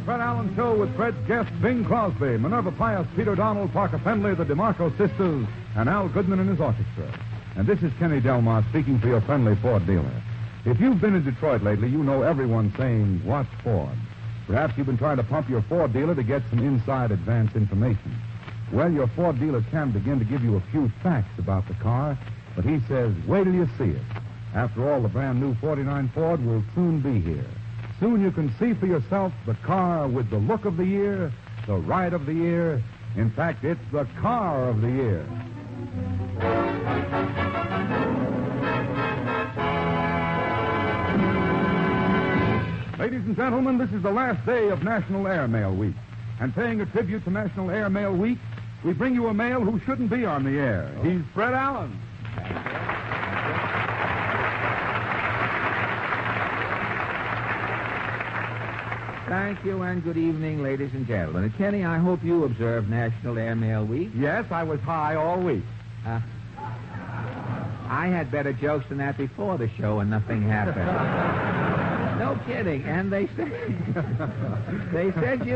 Fred Allen Show with Fred's guests Bing Crosby, Minerva Pius, Peter Donald, Parker Fendley, the DeMarco Sisters, and Al Goodman and his orchestra. And this is Kenny Delmar speaking for your friendly Ford dealer. If you've been in Detroit lately, you know everyone's saying, "What's Ford?" Perhaps you've been trying to pump your Ford dealer to get some inside advance information. Well, your Ford dealer can begin to give you a few facts about the car, but he says, wait till you see it. After all, the brand new 49 Ford will soon be here. Soon you can see for yourself the car with the look of the year, the ride of the year. In fact, it's the car of the year. Ladies and gentlemen, this is the last day of National Airmail Week. And paying a tribute to National Airmail Week, we bring you a male who shouldn't be on the air. He's Fred Allen. Thank you, and good evening, ladies and gentlemen. Kenny, I hope you observed National Airmail Week. Yes, I was high all week. I had better jokes than that before the show, and nothing happened. No kidding. And they said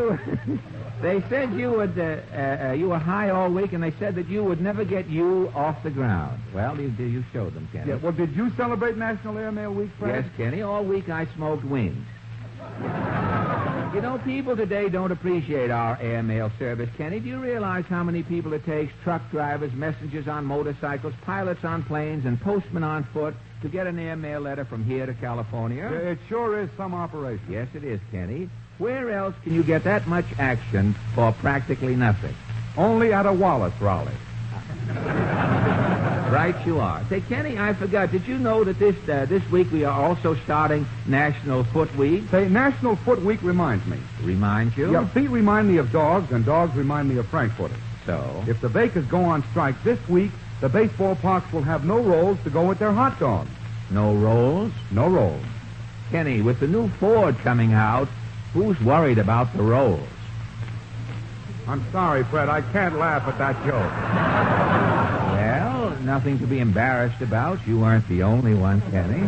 you were high all week, and they said that you would never get you off the ground. Well, you showed them, Kenny. Yeah, well, did you celebrate National Airmail Week, Fred? Yes, Kenny. All week I smoked wings. You know, people today don't appreciate our airmail service, Kenny. Do you realize how many people it takes, truck drivers, messengers on motorcycles, pilots on planes, and postmen on foot, to get an airmail letter from here to California? It sure is some operation. Yes, it is, Kenny. Where else can you get that much action for practically nothing? Only at a Wallace rally. Right you are. Say, Kenny, I forgot. Did you know that this week we are also starting National Foot Week? Say, National Foot Week reminds me. Reminds you? Yeah, feet remind me of dogs, and dogs remind me of frankfurters. So? If the bakers go on strike this week, the baseball parks will have no rolls to go with their hot dogs. No rolls? No rolls. Kenny, with the new Ford coming out, who's worried about the rolls? I'm sorry, Fred. I can't laugh at that joke. Well, nothing to be embarrassed about. You weren't the only one, Kenny.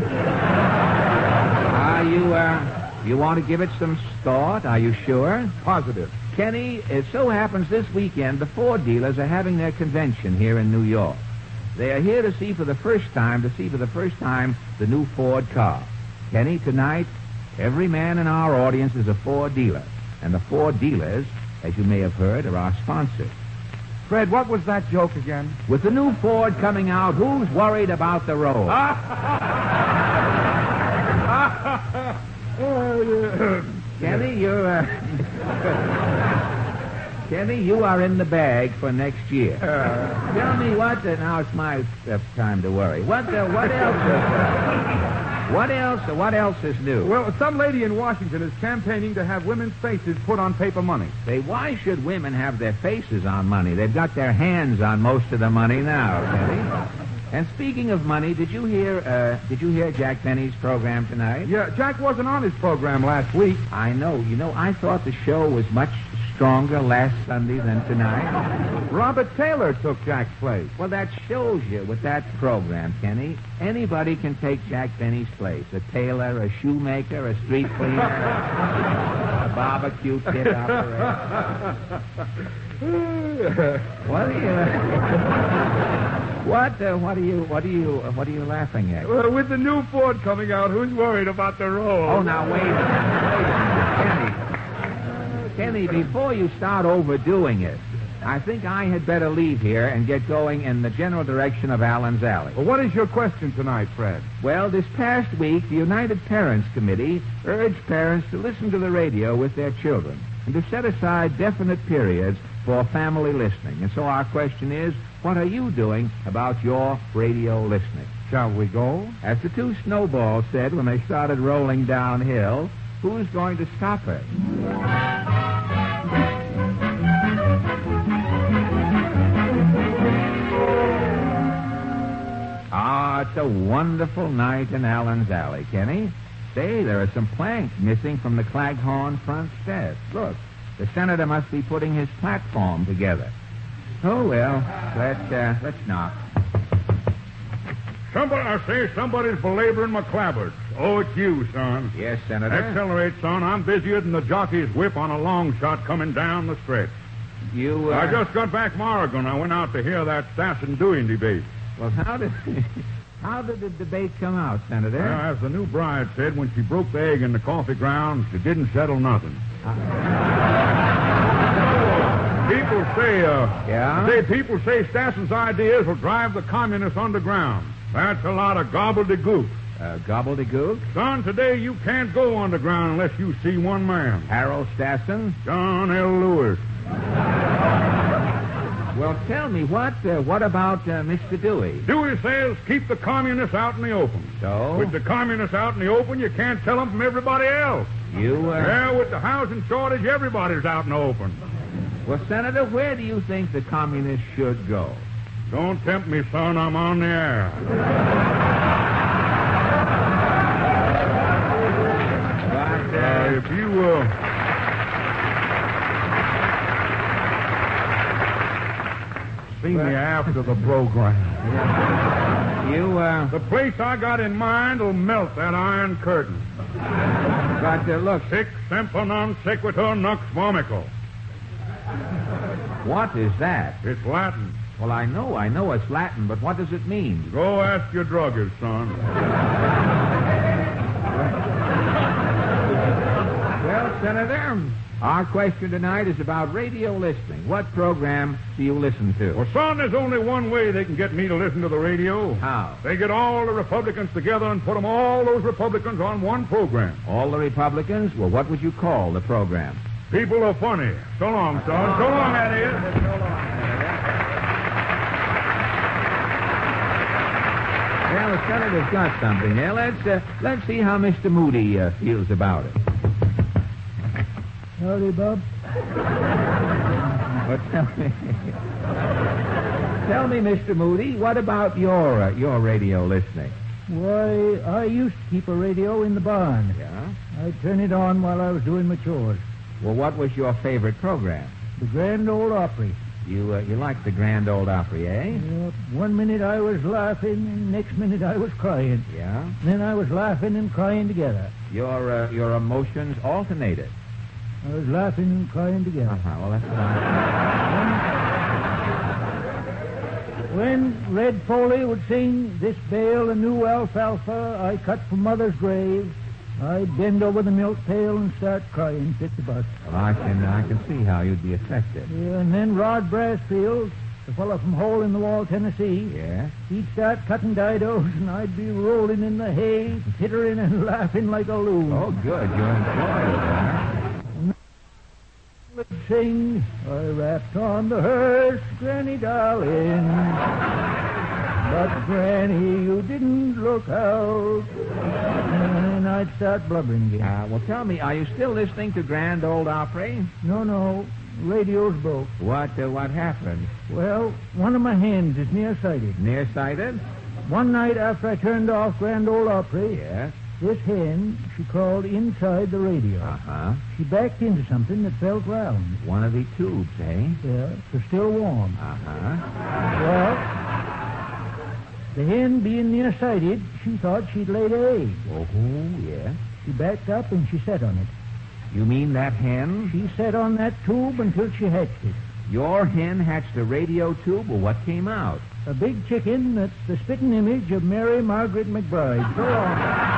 You want to give it some thought? Are you sure? Positive. Kenny, it so happens this weekend the Ford dealers are having their convention here in New York. They are here to see for the first time the new Ford car. Kenny, tonight, every man in our audience is a Ford dealer. And the Ford dealers, as you may have heard, are our sponsors. Fred, what was that joke again? With the new Ford coming out, who's worried about the road? Kenny, Kenny, you are in the bag for next year. Tell me what... now it's my time to worry. What else is new? Well, some lady in Washington is campaigning to have women's faces put on paper money. Say, why should women have their faces on money? They've got their hands on most of the money now, Kenny. And speaking of money, did you hear Jack Benny's program tonight? Yeah, Jack wasn't on his program last week. I know. You know, I thought the show was much stronger last Sunday than tonight. Robert Taylor took Jack's place. Well, that shows you with that program, Kenny. Anybody can take Jack Benny's place. A tailor, a shoemaker, a street cleaner, a barbecue pit operator. What are you laughing at? Well, with the new Ford coming out, who's worried about the road? Oh, now wait a minute. Kenny, before you start overdoing it, I think I had better leave here and get going in the general direction of Allen's Alley. Well, what is your question tonight, Fred? Well, this past week, the United Parents Committee urged parents to listen to the radio with their children and to set aside definite periods for family listening. And so our question is, what are you doing about your radio listening? Shall we go? As the two snowballs said when they started rolling downhill, who's going to stop her? It's a wonderful night in Allen's Alley, Kenny. Say, there are some planks missing from the Claghorn front steps. Look, the senator must be putting his platform together. Oh, well, let's knock. I say somebody's belaboring my clapboards. Oh, it's you, son. Yes, Senator. Accelerate, son. I'm busier than the jockey's whip on a long shot coming down the stretch. You, I just got back from Oregon. I went out to hear that Stass and Dewey debate. Well, how did the debate come out, Senator? Well, as the new bride said when she broke the egg in the coffee ground, she didn't settle nothing. People say, people say Stasson's ideas will drive the communists underground. That's a lot of gobbledygook. Gobbledygook? Son, today you can't go underground unless you see one man. Harold Stasson? John L. Lewis. Well, tell me, what about Mr. Dewey? Dewey says keep the communists out in the open. So? With the communists out in the open, you can't tell them from everybody else. Yeah, with the housing shortage, everybody's out in the open. Well, Senator, where do you think the communists should go? Don't tempt me, son. I'm on the air. But, if you, see me after the program. The place I got in mind will melt that iron curtain. But, look... Sic semper non sequitur nux vomico. What is that? It's Latin. Well, I know it's Latin, but what does it mean? Go ask your druggist, son. Well, Senator, our question tonight is about radio listening. What program do you listen to? Well, son, there's only one way they can get me to listen to the radio. How? They get all the Republicans together and put all those Republicans on one program. All the Republicans? Well, what would you call the program? People are funny. So long, son. So long, Eddie. So long, Senator. Well, the Senator's got something there. Let's see how Mr. Moody feels about it. Howdy, Bob. Well, tell me, Mr. Moody, what about your radio listening? Why, I used to keep a radio in the barn. Yeah? I'd turn it on while I was doing my chores. Well, what was your favorite program? The Grand Ole Opry. You liked the Grand Ole Opry, eh? Yep. 1 minute I was laughing, and next minute I was crying. Yeah? Then I was laughing and crying together. Your emotions alternated. I was laughing and crying together. Well, that's fine. When Red Foley would sing, "This bale of new alfalfa I cut from mother's grave," I'd bend over the milk pail and start crying fit to bust. Well, I can see how you'd be affected. Yeah, and then Rod Brassfield, the fellow from Hole in the Wall, Tennessee, Yeah? he'd start cutting didos, and I'd be rolling in the hay, tittering and laughing like a loon. Oh, good. You enjoyed it, huh? Would sing, "I rapped on the hearse, Granny darling, but Granny, you didn't look out," and I'd start blubbering again. Well, tell me, are you still listening to Grand Ole Opry? No, radio's broke. What happened? Well, one of my hands is nearsighted. Nearsighted? One night after I turned off Grand Ole Opry, Yes. this hen, she crawled inside the radio. Uh-huh. She backed into something that felt round. One of the tubes, eh? Yeah, it was still warm. Uh-huh. Well, the hen being nearsighted, she thought she'd laid an egg. Oh, yes. She backed up and she sat on it. You mean that hen? She sat on that tube until she hatched it. Your hen hatched a radio tube? Well, what came out? A big chicken that's the spitting image of Mary Margaret McBride. So long.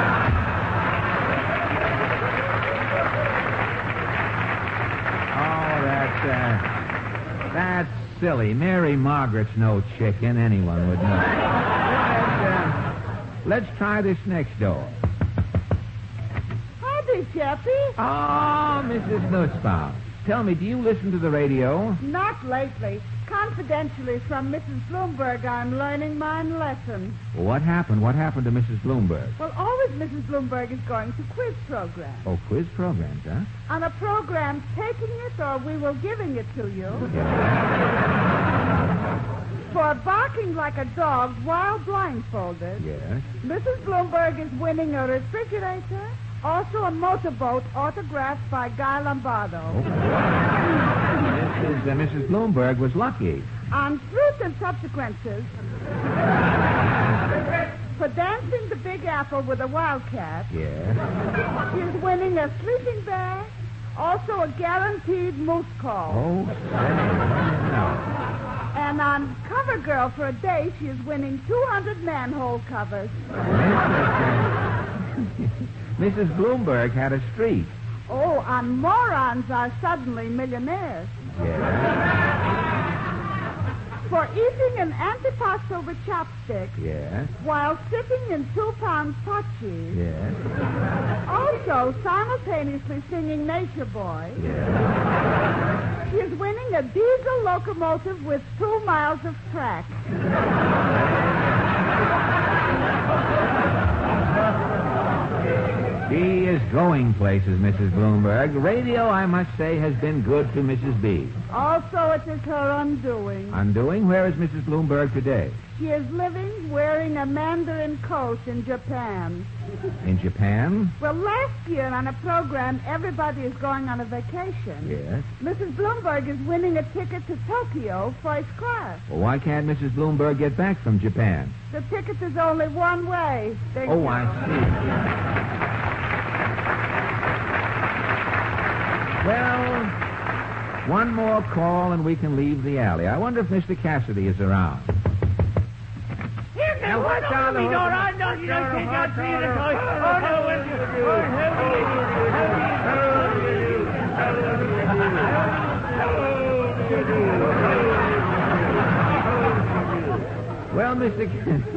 Oh, that's silly. Mary Margaret's no chicken. Anyone would know. Let's try this next door. Howdy, Jeffy. Oh, Mrs. Nussbaum. Tell me, do you listen to the radio? Not lately. Confidentially from Mrs. Bloomberg, I'm learning mine lessons. Well, what happened? What happened to Mrs. Bloomberg? Well, always Mrs. Bloomberg is going to quiz programs. Oh, quiz programs, huh? On a program, taking it or we will giving it to you. For barking like a dog while blindfolded. Yes. Mrs. Bloomberg is winning a refrigerator, also a motorboat autographed by Guy Lombardo. Mrs. Bloomberg was lucky. On truth and subsequences. For dancing the Big Apple with a wildcat, Yes. she is winning a sleeping bag, also a guaranteed moose call. Oh, say, no. And on Cover Girl for a day, she is winning 200 manhole covers. Mrs. Bloomberg had a streak. Oh, on Morons Are Suddenly Millionaires. Yes. For eating an antipasto with chopsticks Yes. while sitting in 2-pound pot cheese. Yes. Also simultaneously singing Nature Boy. Yes. She is winning a diesel locomotive with 2 miles of track. She is going places, Mrs. Bloomberg. Radio, I must say, has been good to Mrs. B. Also, it is her undoing. Undoing? Where is Mrs. Bloomberg today? She is living wearing a mandarin coat in Japan. In Japan? Well, last year on a program, Everybody is Going on a Vacation. Yes. Mrs. Bloomberg is winning a ticket to Tokyo first class. Well, why can't Mrs. Bloomberg get back from Japan? The ticket is only one way. Thank Oh, you. I see. Well, one more call and we can leave the alley. I wonder if Mr. Cassidy is around. Now, what's on the door? I know you don't take out three of the toys. Oh, no, what Well, Mr.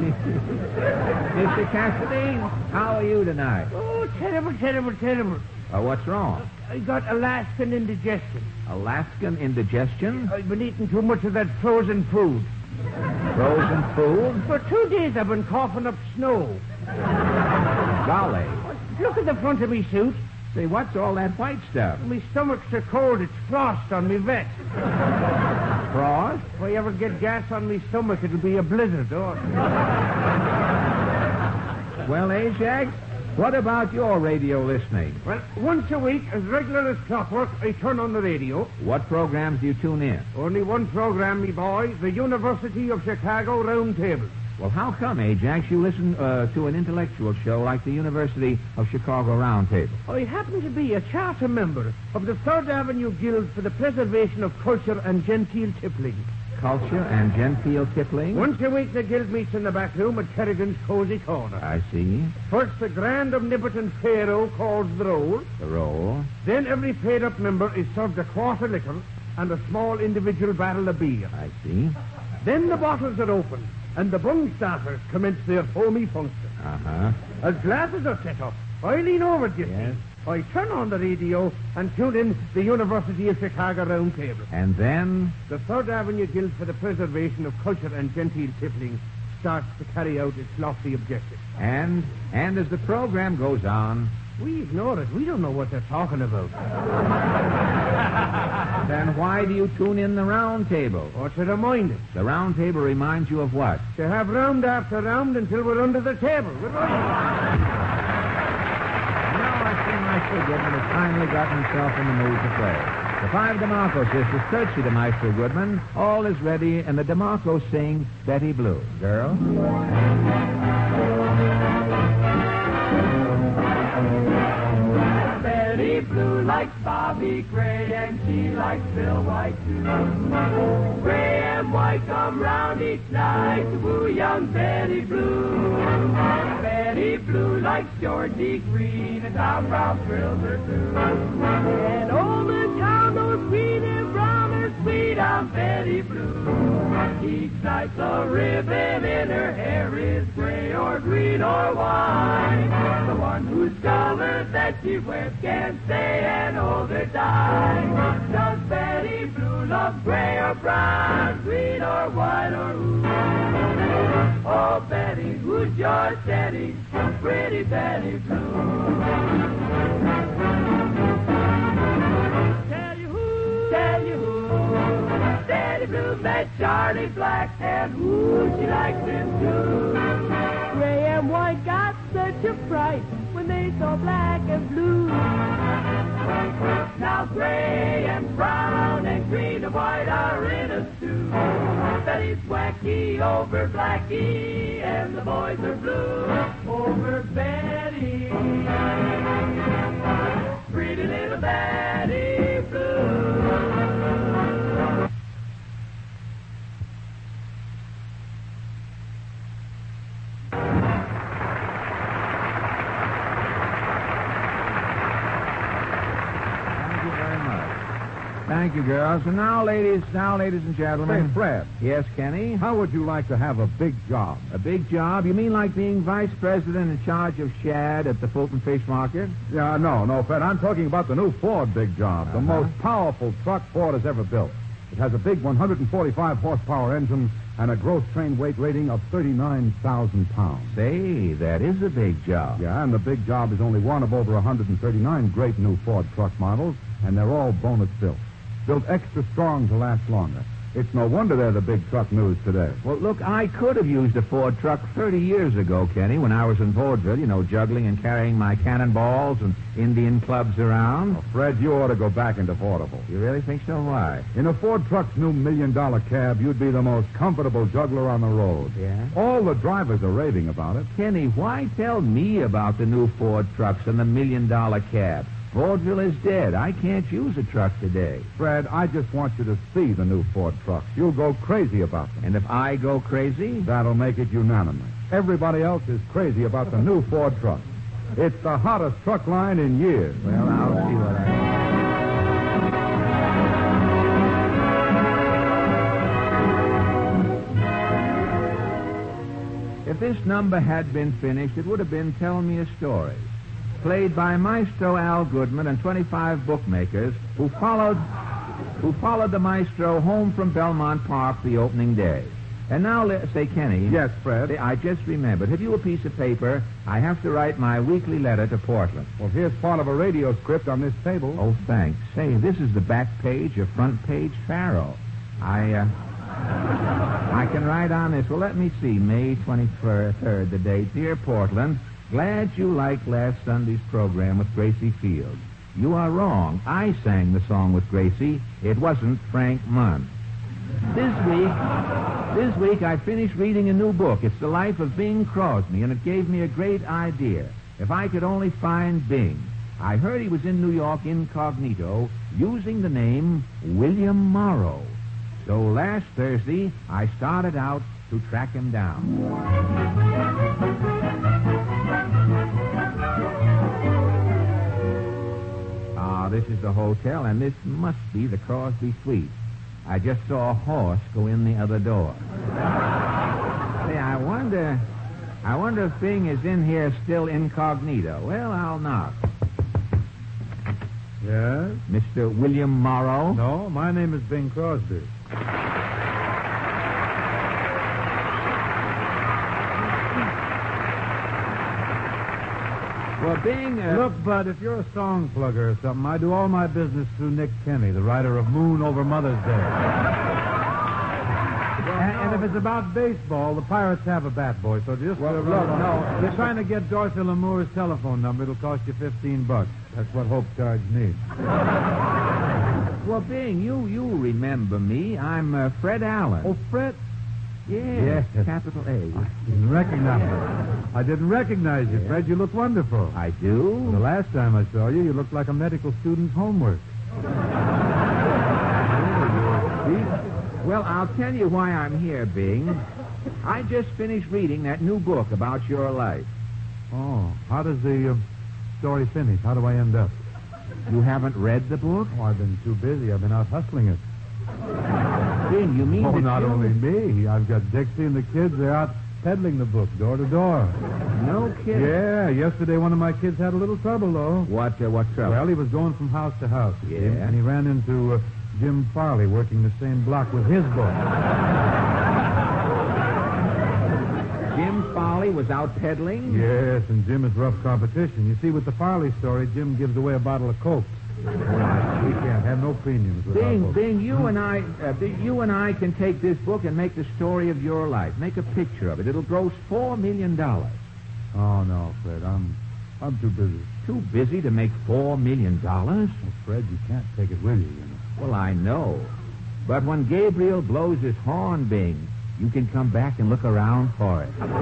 Mr. Cassidy, how are you tonight? Oh, terrible, terrible, terrible. What's wrong? I got Alaskan indigestion. Alaskan indigestion? I've been eating too much of that frozen food. Frozen food? For 2 days I've been coughing up snow. Golly. Look at the front of me suit. Say, what's all that white stuff? My stomach's so cold it's frost on me vest. Frost? If I ever get gas on me stomach, it'll be a blizzard. Oh. Well, Ajax, what about your radio listening? Well, once a week, as regular as clockwork, I turn on the radio. What programs do you tune in? Only one program, me boy, the University of Chicago Roundtable. Well, how come, Ajax, you listen to an intellectual show like the University of Chicago Roundtable? I happen to be a charter member of the Third Avenue Guild for the Preservation of Culture and Genteel Tippling. Culture and genteel tippling? Once a week, the guild meets in the back room at Kerrigan's Cozy Corner. I see. First, the grand omnipotent pharaoh calls the roll. The roll. Then every paid-up member is served a quarter liquor and a small individual barrel of beer. I see. Then the bottles are opened, and the bung starters commence their foamy function. Uh-huh. As glasses are set up, I lean over, you Yes. see. I turn on the radio and tune in the University of Chicago Roundtable. And then? The Third Avenue Guild for the Preservation of Culture and Genteel Tippling starts to carry out its lofty objective. And as the program goes on, We ignore it. We don't know what they're talking about. then why do you tune in the round table? Or to remind us. The round table reminds you of what? To have round after round until we're under the table. Maestro Goodman has finally gotten himself in the mood to play. The 5 DeMarco sisters courtesy to Maestro Goodman. All is ready, and the DeMarcos sing Betty Blue. Girl? Betty Blue likes Bobby Gray, and she likes Bill White, too. Gray and White come round each night to woo young Betty Blue. Betty Blue likes Georgie Green, and Tom Brown thrills her, too. And old McCown knows sweet and brown are sweet on Betty Blue. Each night the ribbon in her hair is gray or green or white. The one whose color that she wears can't stay an older die. Does Betty Blue love gray or brown, green or white or who? Oh, Betty, who's your steady, pretty Betty Blue? Tell you who, Betty Blue met Charlie Black, and who she likes him too. Gray and white got such a fright when they saw black and blue. Now gray and brown and green and white are in a stew. Betty's Wacky over Blackie, and the boys are blue over Betty. Pretty little Betty Blue. Thank you, girls. And now, ladies and gentlemen. Say, Fred, Yes, Kenny? how would you like to have a big job? A big job? You mean like being vice president in charge of shad at the Fulton Fish Market? Yeah, no, Fred. I'm talking about the new Ford big job, the most powerful truck Ford has ever built. It has a big 145 horsepower engine and a gross train weight rating of 39,000 pounds. Say, that is a big job. Yeah, and the big job is only one of over 139 great new Ford truck models, and they're all bonus built. Built extra strong to last longer. It's no wonder they're the big truck news today. Well, look, I could have used a Ford truck 30 years ago, Kenny, when I was in Vaudeville, juggling and carrying my cannonballs and Indian clubs around. Oh, Fred, you ought to go back into vaudeville. You really think so? Why? In a Ford truck's new $1 million cab, you'd be the most comfortable juggler on the road. Yeah? All the drivers are raving about it. Kenny, why tell me about the new Ford trucks and the $1 million cab? Vaudeville is dead. I can't use a truck today. Fred, I just want you to see the new Ford trucks. You'll go crazy about them. And if I go crazy? That'll make it unanimous. Everybody else is crazy about the new Ford truck. It's the hottest truck line in years. Well, I'll see what I... If this number had been finished, it would have been Tell Me a Story, played by Maestro Al Goodman and 25 bookmakers who followed the maestro home from Belmont Park the opening day. And now, say, Kenny. Yes, Fred. I just remembered. Have you a piece of paper? I have to write my weekly letter to Portland. Well, here's part of a radio script on this table. Oh, thanks. Say, this is the back page of front page Faro. I can write on this. Well, let me see. May 23rd, the date. Dear Portland, glad you liked last Sunday's program with Gracie Field. You are wrong. I sang the song with Gracie. It wasn't Frank Munn. This week I finished reading a new book. It's The Life of Bing Crosby, and it gave me a great idea. If I could only find Bing. I heard he was in New York incognito using the name William Morrow. So last Thursday, I started out to track him down. This is the hotel, and this must be the Crosby Suite. I just saw a horse go in the other door. Say, I wonder if Bing is in here still incognito. Well, I'll knock. Yes? Mr. William Morrow? No, my name is Bing Crosby. Well, Bing... Look, Bud, if you're a song plugger or something, I do all my business through Nick Kenny, the writer of Moon Over Mother's Day. And if it's about baseball, the Pirates have a bat, boy, so just... Well, look, no... You're trying to get Dorothy Lamour's telephone number. It'll cost you $15. That's what Hope Charge needs. Well, Bing, you remember me. I'm Fred Allen. Oh, Fred? Yes, Yes. capital A. I didn't recognize you, Fred. You look wonderful. I do? The last time I saw you, you looked like a medical student's homework. Well, I'll tell you why I'm here, Bing. I just finished reading that new book about your life. Oh, how does the story finish? How do I end up? You haven't read the book? Oh, I've been too busy. I've been out hustling it. Bing, you mean Oh, that not you... only me. I've got Dixie and the kids. They're out peddling the book door to door. No kidding. Yeah, yesterday one of my kids had a little trouble, though. What trouble? Well, he was going from house to house. Yeah. And he ran into Jim Farley working the same block with his book. Jim Farley was out peddling? Yes, and Jim is rough competition. You see, with the Farley story, Jim gives away a bottle of Coke. We can't have no premiums with our books. Bing, you and I can take this book and make the story of your life. Make a picture of it. It'll gross $4 million. Oh, no, Fred. I'm too busy. Too busy to make $4 million? Well, Fred, you can't take it with you, you know. Well, I know. But when Gabriel blows his horn, Bing, You can come back and look around for it. Tell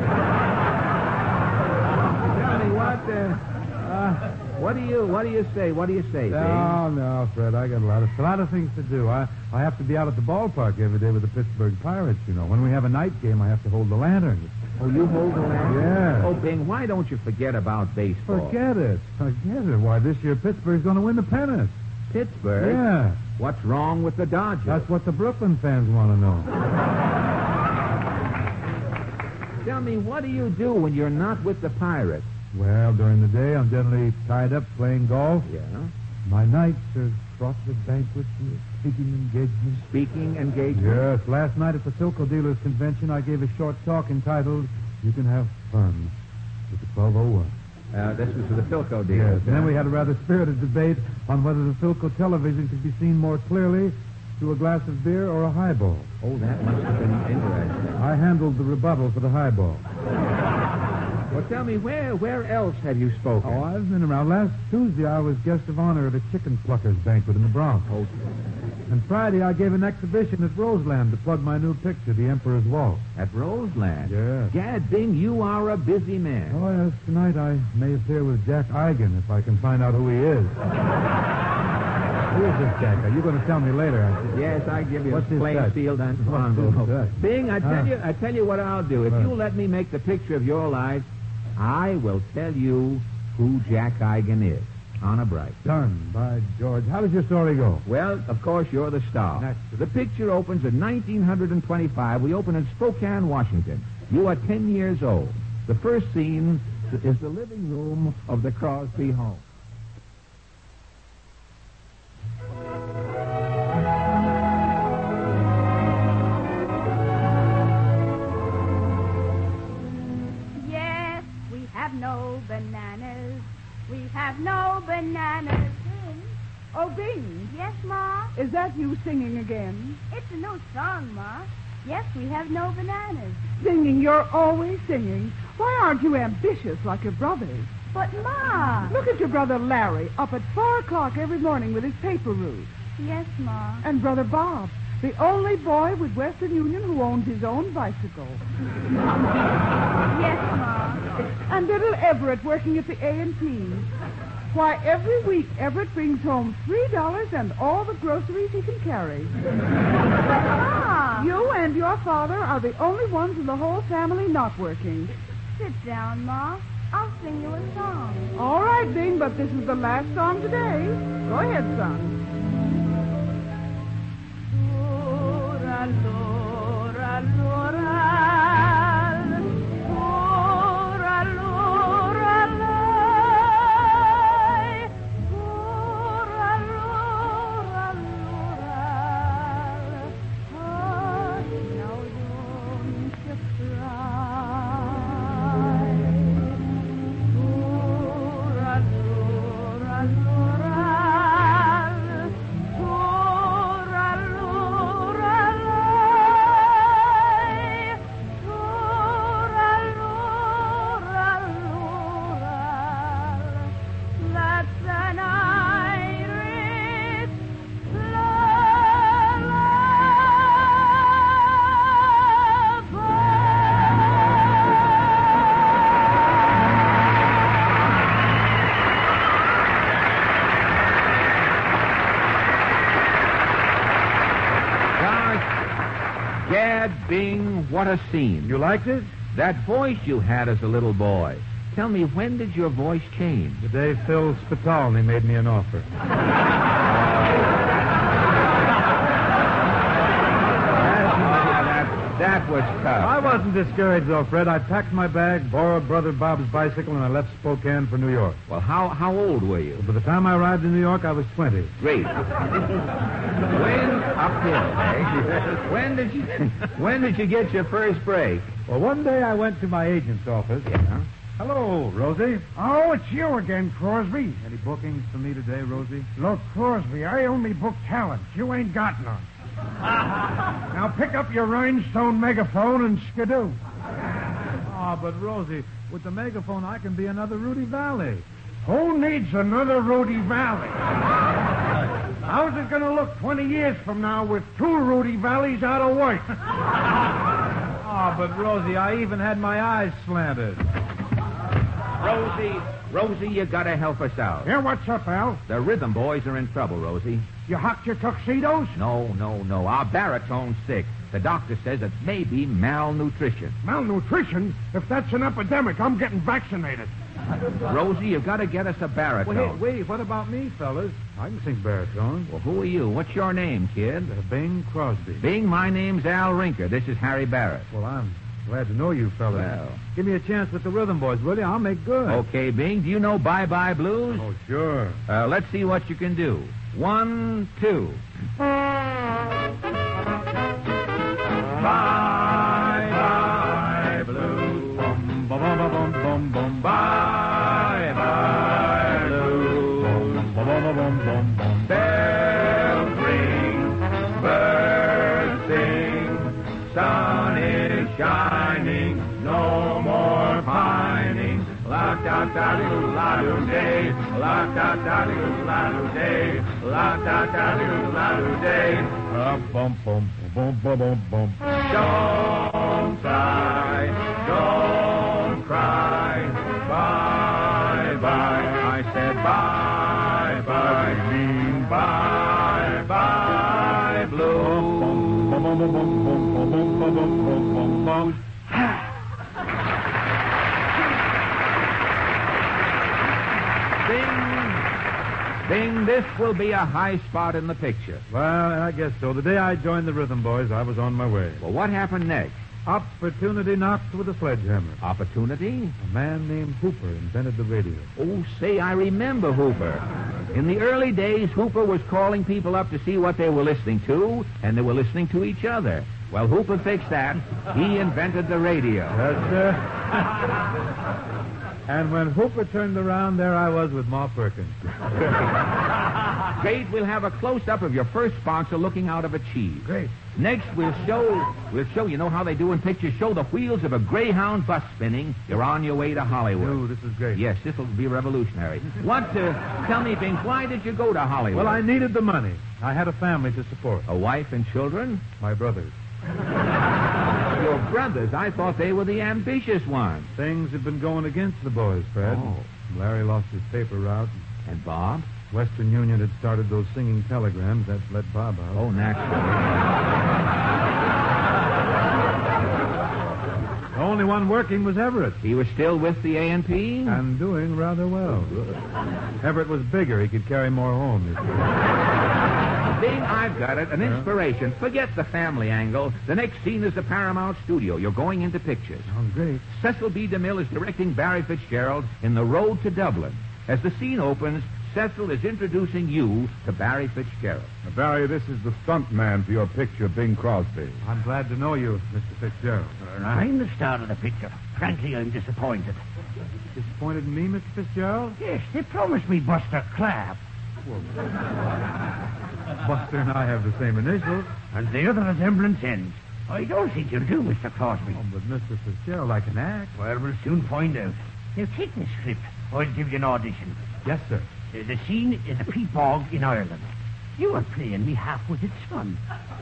me what do you say? What do you say, No, Fred. I got a lot of things to do. I have to be out at the ballpark every day with the Pittsburgh Pirates, you know. When we have a night game, I have to hold the lanterns. Oh, you hold the lantern? Yeah. Oh, Bing, why don't you forget about baseball? Forget it. Why, this year Pittsburgh's going to win the pennant. Pittsburgh? Yeah. What's wrong with the Dodgers? That's what the Brooklyn fans want to know. Tell me, what do you do when you're not with the Pirates? Well, during the day, I'm generally tied up playing golf. Yeah. My nights are fraught with banquets and speaking engagements. Speaking engagements? Yes. Last night at the Philco Dealers Convention, I gave a short talk entitled, You Can Have Fun, with the 1201. This was for the Philco dealers. Yes. And then we had a rather spirited debate on whether the Philco television could be seen more clearly through a glass of beer or a highball. Oh, that must have been interesting. I handled the rebuttal for the highball. Well, tell me, where else have you spoken? Oh, I've been around. Last Tuesday, I was guest of honor at a chicken pluckers banquet in the Bronx. Oh. And Friday, I gave an exhibition at Roseland to plug my new picture, The Emperor's Waltz. At Roseland? Yes. Gad, Bing, you are a busy man. Oh, yes. Tonight, I may appear with Jack Eigen if I can find out who he is. Who is this Jack? Are you going to tell me later? Yes, I give you What's a his plain touch? sealed What's his envelope. touch? Bing, I tell you what I'll do. If What? you let me make the picture of your life, I will tell you who Jack Eigen is. Honor bright. Done, by George. How does your story go? Well, of course, you're the star. Naturally. The picture opens in 1925. We open in Spokane, Washington. You are 10 years old. The first scene is the living room of the Crosby home. Yes, we have no bananas. We have no bananas. Oh, Bing. Yes, Ma? Is that you singing again? It's a new song, Ma. Yes, we have no bananas. Singing? You're always singing. Why aren't you ambitious like your brothers? But, Ma... Look at your brother Larry up at 4 o'clock every morning with his paper route. Yes, Ma. And brother Bob, the only boy with Western Union who owns his own bicycle. Yes, Ma. And little Everett working at the A&P. Why, every week Everett brings home $3 and all the groceries he can carry. Ma! You and your father are the only ones in the whole family not working. Sit down, Ma. I'll sing you a song. All right, Bing, but this is the last song today. Go ahead, son. Gad, Bing, what a scene. You liked it? That voice you had as a little boy. Tell me, when did your voice change? The day Phil Spitalny made me an offer. That was tough. I wasn't discouraged, though, Fred. I packed my bag, borrowed Brother Bob's bicycle, and I left Spokane for New York. Well, how old were you? By the time I arrived in New York, I was 20. Great. Uphill, eh? When did you get your first break? Well, one day I went to my agent's office. Yeah. Hello, Rosie. Oh, it's you again, Crosby. Any bookings for me today, Rosie? Look, Crosby, I only book talent. You ain't got none. Now pick up your rhinestone megaphone and skidoo. Ah, but Rosie, with the megaphone, I can be another Rudy Valley. Who needs another Rudy Valley? How's it going to look 20 years from now with 2 Rudy Valleys out of work? Oh, but Rosie, I even had my eyes slanted. Rosie, you gotta help us out. Yeah, what's up, Al? The Rhythm Boys are in trouble, Rosie. You hocked your tuxedos? No. Our baritone's sick. The doctor says it may be malnutrition. Malnutrition? If that's an epidemic, I'm getting vaccinated. Rosie, you've got to get us a baritone. Wait, what about me, fellas? I can sing baritone. Well, who are you? What's your name, kid? Bing Crosby. Bing, my name's Al Rinker. This is Harry Barrett. Well, I'm glad to know you, fellas. Well. Give me a chance with the Rhythm Boys, will you? I'll make good. Okay, Bing, do you know Bye Bye Blues? Oh, sure. Let's see what you can do. 1, 2. Bye Bye Blues. Bum, bum, bum, bum, bum, bum. Bye Bye Blues. Bum, bum, bum, bum, bum, bum. Bells ring, birds sing, sun is shining, no more pining. La da da doo la doo day, la da da doo la doo day, la da da doo la doo day. Bum, bum, bum, bum, bum, bum. Don't cry, don't cry, bye bye. I said bye bye, mean bye bye blue. Bum, bum, bum, bum, bum, bum, bum, bum, bum, bum, bum. Bing, this will be a high spot in the picture. Well, I guess so. The day I joined the Rhythm Boys, I was on my way. Well, what happened next? Opportunity knocked with a sledgehammer. Opportunity? A man named Hooper invented the radio. Oh, say, I remember Hooper. In the early days, Hooper was calling people up to see what they were listening to, and they were listening to each other. Well, Hooper fixed that. He invented the radio. Yes, sir. And when Hooper turned around, there I was with Ma Perkins. Great, we'll have a close-up of your first sponsor looking out of a cheese. Great. Next, we'll show, you know how they do in pictures, show the wheels of a Greyhound bus spinning. You're on your way to Hollywood. Oh, this is great. Yes, this will be revolutionary. Tell me, Bing, why did you go to Hollywood? Well, I needed the money. I had a family to support. A wife and children? My brothers. Your brothers? I thought they were the ambitious ones. Things have been going against the boys, Fred. Oh. Larry lost his paper route. And Bob? Western Union had started those singing telegrams. That let Bob out. Oh, naturally. The only one working was Everett. He was still with the A&P? And doing rather well. Good. Everett was bigger. He could carry more home, you see. Bing, I've got it. An inspiration. Forget the family angle. The next scene is the Paramount studio. You're going into pictures. Sounds great. Cecil B. DeMille is directing Barry Fitzgerald in The Road to Dublin. As the scene opens, Cecil is introducing you to Barry Fitzgerald. Now, Barry, this is the stunt man for your picture, Bing Crosby. I'm glad to know you, Mr. Fitzgerald. I'm the star of the picture. Frankly, I'm disappointed. Disappointed in me, Mr. Fitzgerald? Yes, they promised me Buster Crabbe. Buster and I have the same initials. And there the resemblance ends. I don't think you'll do, Mr. Crosby. Oh, but Mr. Fitzgerald, I can act. Well, we'll soon find out. Now, take this script. I'll give you an audition. Yes, sir. The scene is a peat bog in Ireland. You are playing me half-witted son.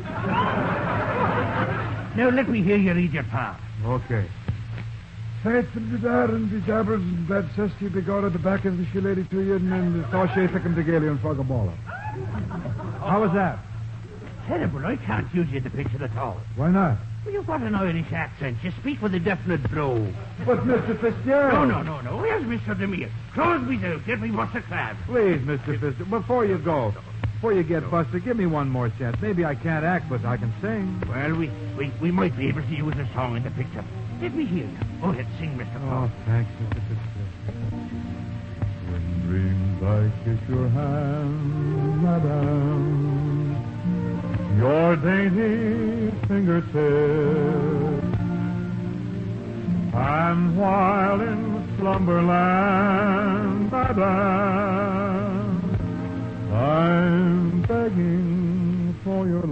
Now, let me hear you read your part. Okay. Feit van de daar en die jabbers en dat 60 de god at the back of the shillady to you and the Sashay Thickum de Gale and Fogaballa. How was that? Terrible. I can't use you in the picture at all. Why not? Well, you've got an Irish accent. You speak with a definite brogue. But Mr. Fitzgerald. No. Where's Mr. DeMille? Crosby's out. Get me Buster Crabbe. Please, Mr. Fitzgerald, before you go, before you get Buster, give me one more chance. Maybe I can't act, but I can sing. Well, we might be able to use a song in the picture. Let me hear you. Go ahead, sing, Mr. Oh, Crosby. thanks, Mr. Fitzgerald. When dreams I kiss your hand, madame, your dainty fingertips, and while in slumberland, madame, I'm begging for your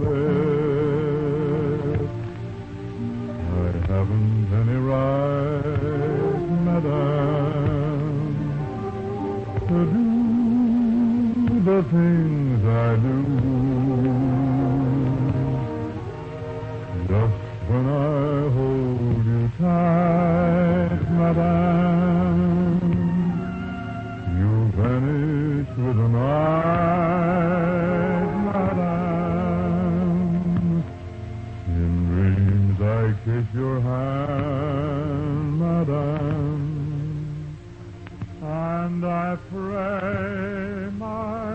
lips. I haven't any right, madame, to do the things I do. Just when I hold madame. You vanish with the night, madame. In dreams I kiss your hand, madame. And I pray my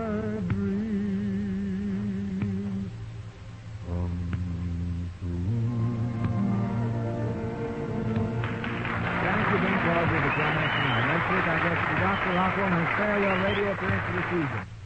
dreams come true. Thank you, Bing Crosby, for joining us tonight. Next week, I guess Dr. Rockwell and his farewell radio appearance for the season.